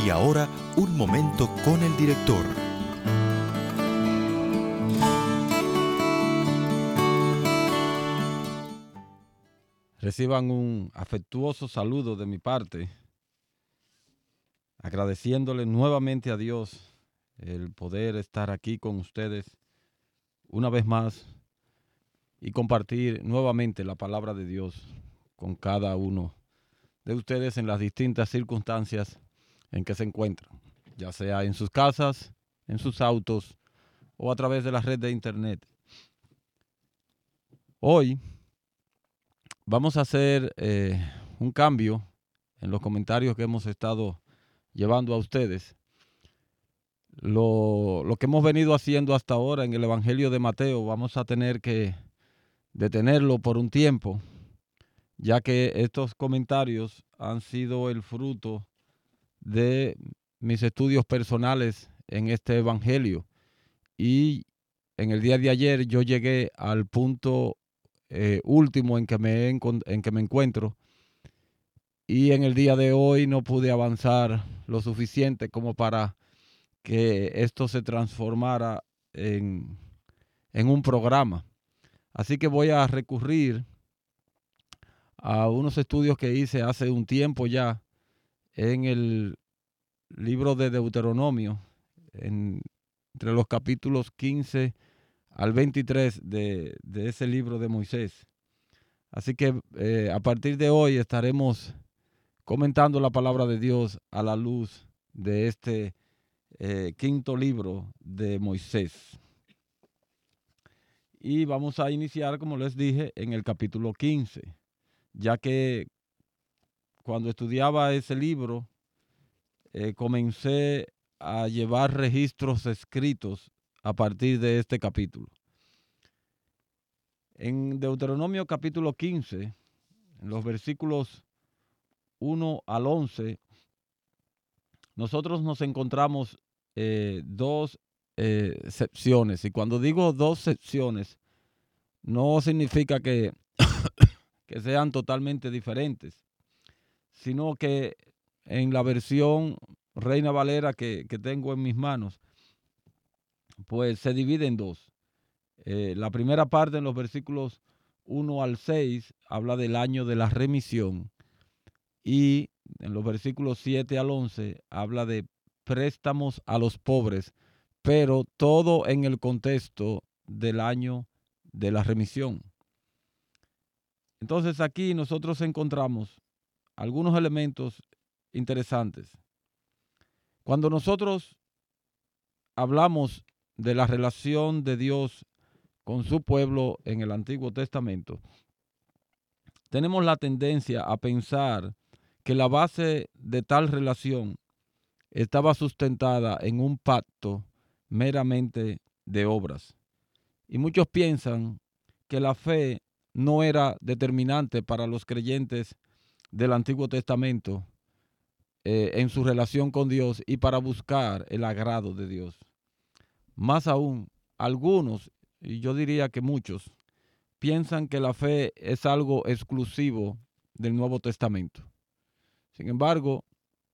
Y ahora, un momento con el director. Reciban un afectuoso saludo de mi parte, agradeciéndole nuevamente a Dios el poder estar aquí con ustedes una vez más y compartir nuevamente la palabra de Dios con cada uno de ustedes en las distintas circunstancias en que se encuentran, ya sea en sus casas, en sus autos o a través de la red de internet. Hoy vamos a hacer un cambio en los comentarios que hemos estado llevando a ustedes. Lo que hemos venido haciendo hasta ahora en el Evangelio de Mateo, vamos a tener que detenerlo por un tiempo, ya que estos comentarios han sido el fruto de mis estudios personales en este Evangelio. Y en el día de ayer yo llegué al punto último en que me encuentro, y en el día de hoy no pude avanzar lo suficiente como para que esto se transformara en un programa. Así que voy a recurrir a unos estudios que hice hace un tiempo ya en el libro de Deuteronomio, entre los capítulos 15 al 23 de ese libro de Moisés. Así que a partir de hoy estaremos comentando la palabra de Dios a la luz de este quinto libro de Moisés. Y vamos a iniciar, como les dije, en el capítulo 15, ya que cuando estudiaba ese libro comencé a llevar registros escritos a partir de este capítulo. En Deuteronomio capítulo 15, en los versículos 1 al 11, nosotros nos encontramos dos secciones. Y cuando digo dos secciones, no significa que sean totalmente diferentes, sino que en la versión Reina Valera que tengo en mis manos, pues se divide en dos. La primera parte, en los versículos 1 al 6, habla del año de la remisión, y en los versículos 7 al 11 habla de préstamos a los pobres, pero todo en el contexto del año de la remisión. Entonces aquí nosotros encontramos algunos elementos interesantes. Cuando nosotros hablamos de la relación de Dios con su pueblo en el Antiguo Testamento, tenemos la tendencia a pensar que la base de tal relación estaba sustentada en un pacto meramente de obras. Y muchos piensan que la fe no era determinante para los creyentes del Antiguo Testamento en su relación con Dios y para buscar el agrado de Dios. Más aún, algunos, y yo diría que muchos, piensan que la fe es algo exclusivo del Nuevo Testamento. Sin embargo,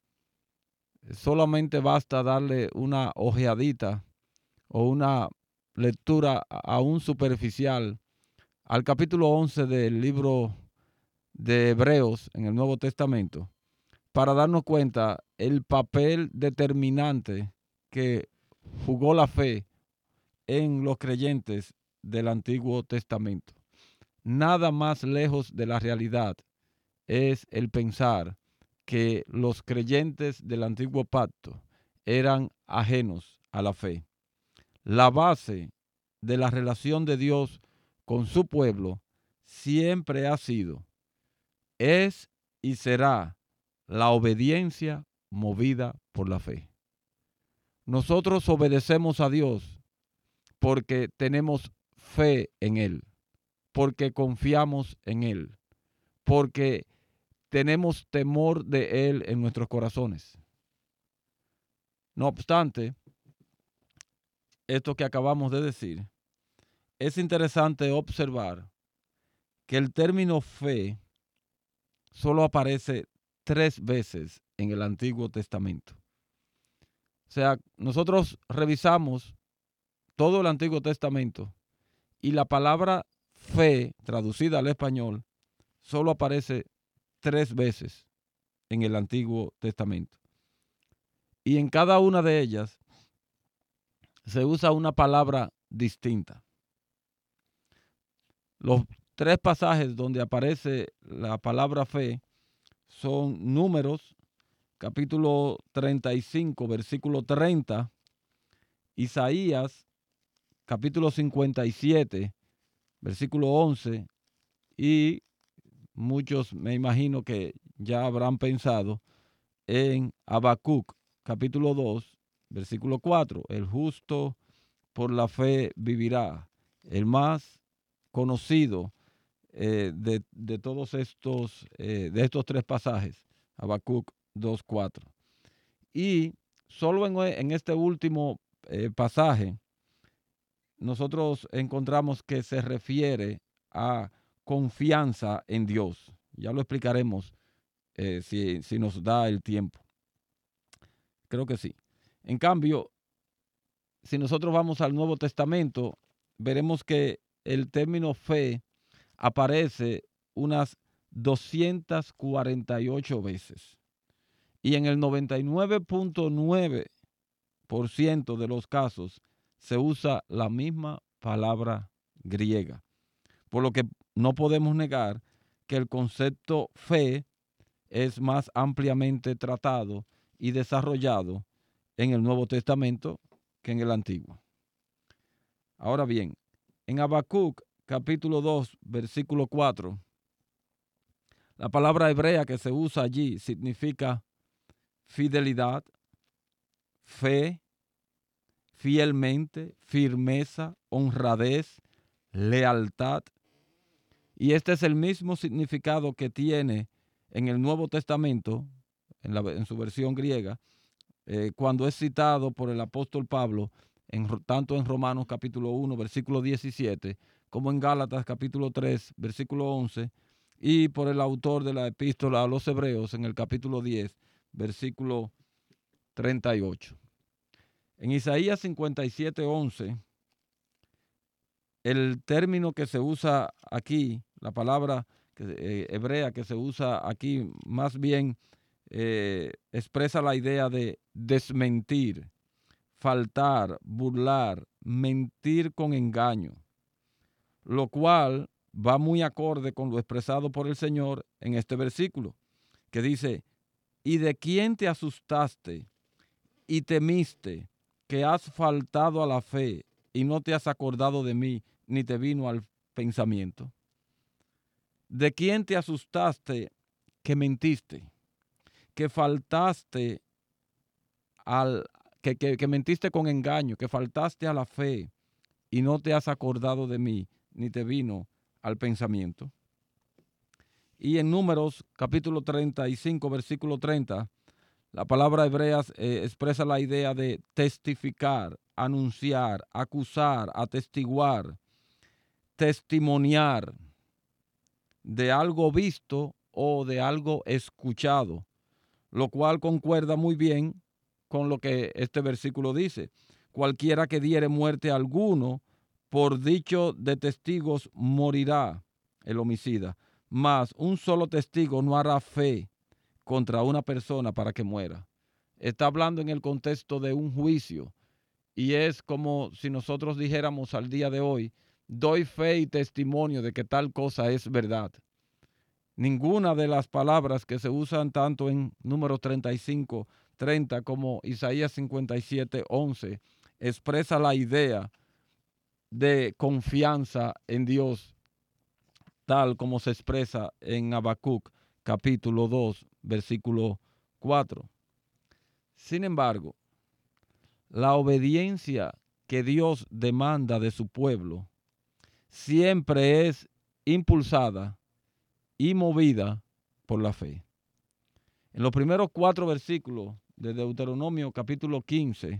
solamente basta darle una ojeadita o una lectura aún superficial al capítulo 11 del libro de Hebreos en el Nuevo Testamento para darnos cuenta el papel determinante que jugó la fe en los creyentes del Antiguo Testamento. Nada más lejos de la realidad es el pensar que los creyentes del Antiguo Pacto eran ajenos a la fe. La base de la relación de Dios con su pueblo siempre ha sido, es y será la obediencia movida por la fe. Nosotros obedecemos a Dios porque tenemos fe en Él, porque confiamos en Él, porque tenemos temor de Él en nuestros corazones. No obstante, esto que acabamos de decir, es interesante observar que el término fe solo aparece 3 veces en el Antiguo Testamento. O sea, nosotros revisamos todo el Antiguo Testamento y la palabra fe, traducida al español, solo aparece 3 veces en el Antiguo Testamento. Y en cada una de ellas se usa una palabra distinta. Los 3 pasajes donde aparece la palabra fe son Números, capítulo 35, versículo 30, Isaías, capítulo 57, versículo 11, y muchos me imagino que ya habrán pensado en Habacuc, capítulo 2, versículo 4, el justo por la fe vivirá, el más conocido de todos estos, de estos 3 pasajes, Habacuc 2:4. Y solo en este último pasaje, nosotros encontramos que se refiere a confianza en Dios. Ya lo explicaremos si nos da el tiempo. Creo que sí. En cambio, si nosotros vamos al Nuevo Testamento, veremos que el término fe aparece unas 248 veces. Y en el 99.9% de los casos se usa la misma palabra griega. Por lo que no podemos negar que el concepto fe es más ampliamente tratado y desarrollado en el Nuevo Testamento que en el Antiguo. Ahora bien, en Habacuc capítulo 2, versículo 4, la palabra hebrea que se usa allí significa fidelidad, fe, fielmente, firmeza, honradez, lealtad. Y este es el mismo significado que tiene en el Nuevo Testamento, en su versión griega, cuando es citado por el apóstol Pablo, tanto en Romanos capítulo 1, versículo 17, como en Gálatas capítulo 3, versículo 11, y por el autor de la epístola a los Hebreos en el capítulo 10, versículo 38. En Isaías 57, 11, el término que se usa aquí, la palabra hebrea que se usa aquí, más bien expresa la idea de desmentir, faltar, burlar, mentir con engaño, lo cual va muy acorde con lo expresado por el Señor en este versículo, que dice, ¿y de quién te asustaste y temiste que has faltado a la fe y no te has acordado de mí, ni te vino al pensamiento? ¿De quién te asustaste que mentiste, que faltaste que mentiste con engaño, que faltaste a la fe y no te has acordado de mí, ni te vino al pensamiento? Y en Números capítulo 35, versículo 30, la palabra hebrea expresa la idea de testificar, anunciar, acusar, atestiguar, testimoniar de algo visto o de algo escuchado, lo cual concuerda muy bien con lo que este versículo dice. Cualquiera que diere muerte a alguno, por dicho de testigos morirá el homicida, mas un solo testigo no hará fe contra una persona para que muera. Está hablando en el contexto de un juicio y es como si nosotros dijéramos al día de hoy, doy fe y testimonio de que tal cosa es verdad. Ninguna de las palabras que se usan tanto en Números 35, 30 como Isaías 57, 11 expresa la idea de confianza en Dios, tal como se expresa en Habacuc capítulo 2, versículo 4. Sin embargo, la obediencia que Dios demanda de su pueblo siempre es impulsada y movida por la fe. En los primeros 4 versículos de Deuteronomio capítulo 15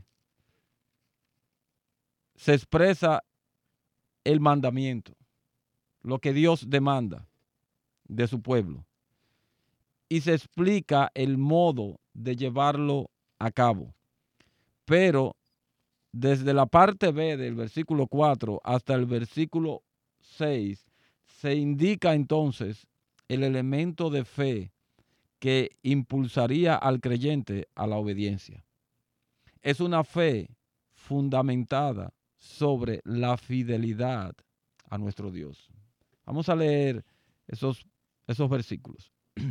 se expresa el mandamiento, lo que Dios demanda de su pueblo, y se explica el modo de llevarlo a cabo. Pero desde la parte B del versículo 4 hasta el versículo 6 se indica entonces el elemento de fe que impulsaría al creyente a la obediencia. Es una fe fundamentada sobre la fidelidad a nuestro Dios. Vamos a leer esos versículos.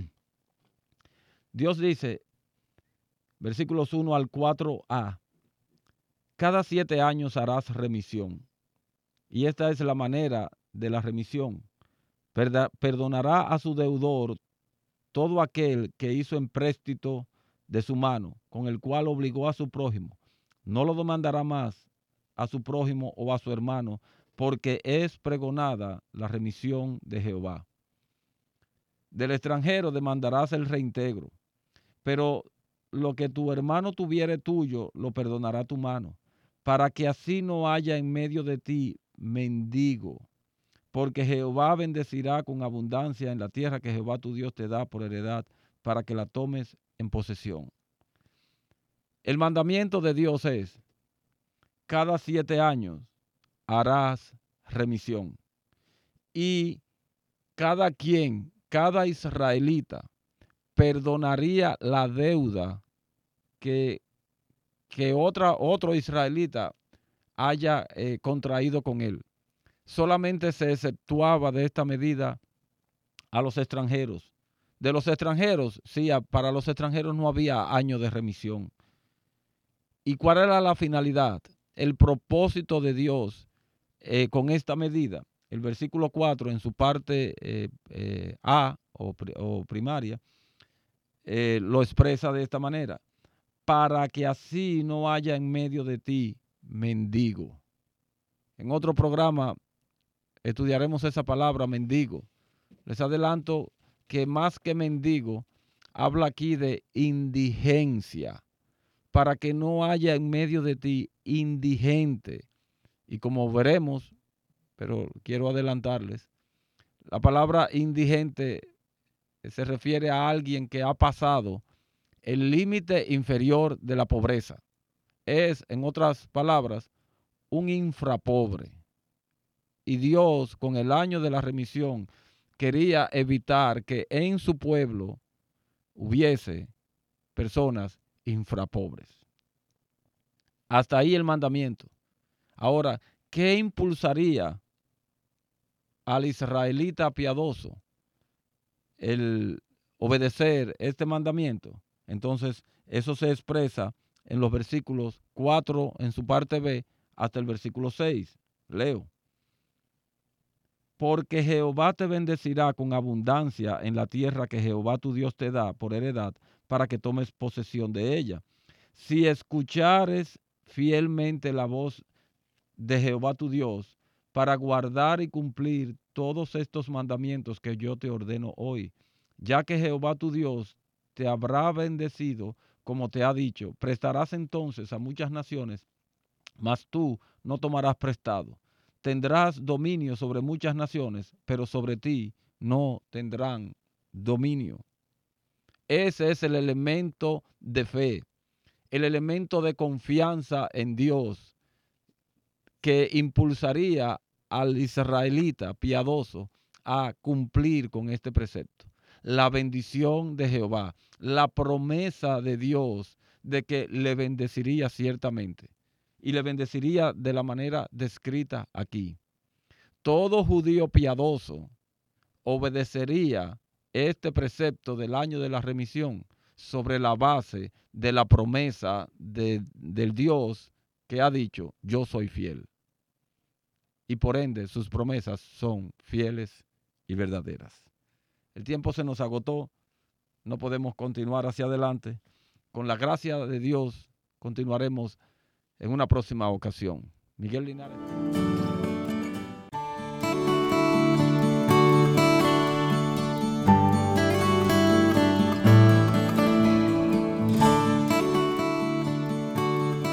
Dios dice, versículos 1 al 4a, cada 7 años harás remisión. Y esta es la manera de la remisión. Perdonará a su deudor todo aquel que hizo empréstito de su mano, con el cual obligó a su prójimo. No lo demandará más a su prójimo o a su hermano, porque es pregonada la remisión de Jehová. Del extranjero demandarás el reintegro, pero lo que tu hermano tuviere tuyo, lo perdonará tu mano, para que así no haya en medio de ti mendigo, porque Jehová bendecirá con abundancia en la tierra que Jehová tu Dios te da por heredad, para que la tomes en posesión. El mandamiento de Dios es, cada 7 años harás remisión. Y cada israelita perdonaría la deuda que otro israelita haya contraído con él. Solamente se exceptuaba de esta medida a los extranjeros. De los extranjeros, sí, para los extranjeros no había año de remisión. ¿Y cuál era la finalidad? El propósito de Dios con esta medida. El versículo 4 en su parte A o primaria lo expresa de esta manera. Para que así no haya en medio de ti mendigo. En otro programa estudiaremos esa palabra mendigo. Les adelanto que más que mendigo, habla aquí de indigencia. Para que no haya en medio de ti indigente. Y como veremos, pero quiero adelantarles, la palabra indigente se refiere a alguien que ha pasado el límite inferior de la pobreza. Es, en otras palabras, un infrapobre. Y Dios, con el año de la remisión, quería evitar que en su pueblo hubiese personas infrapobres. Hasta ahí el mandamiento. Ahora, ¿qué impulsaría al israelita piadoso el obedecer este mandamiento? Entonces, eso se expresa en los versículos 4 en su parte B hasta el versículo 6. Leo. Porque Jehová te bendecirá con abundancia en la tierra que Jehová tu Dios te da por heredad, para que tomes posesión de ella. Si escuchares fielmente la voz de Jehová tu Dios, para guardar y cumplir todos estos mandamientos que yo te ordeno hoy, ya que Jehová tu Dios te habrá bendecido, como te ha dicho, prestarás entonces a muchas naciones, mas tú no tomarás prestado. Tendrás dominio sobre muchas naciones, pero sobre ti no tendrán dominio. Ese es el elemento de fe, el elemento de confianza en Dios que impulsaría al israelita piadoso a cumplir con este precepto. La bendición de Jehová, la promesa de Dios de que le bendeciría ciertamente. Y le bendeciría de la manera descrita aquí. Todo judío piadoso obedecería este precepto del año de la remisión sobre la base de la promesa del Dios que ha dicho, yo soy fiel. Y por ende sus promesas son fieles y verdaderas. El tiempo se nos agotó, no podemos continuar hacia adelante. Con la gracia de Dios continuaremos en una próxima ocasión. Miguel Linares.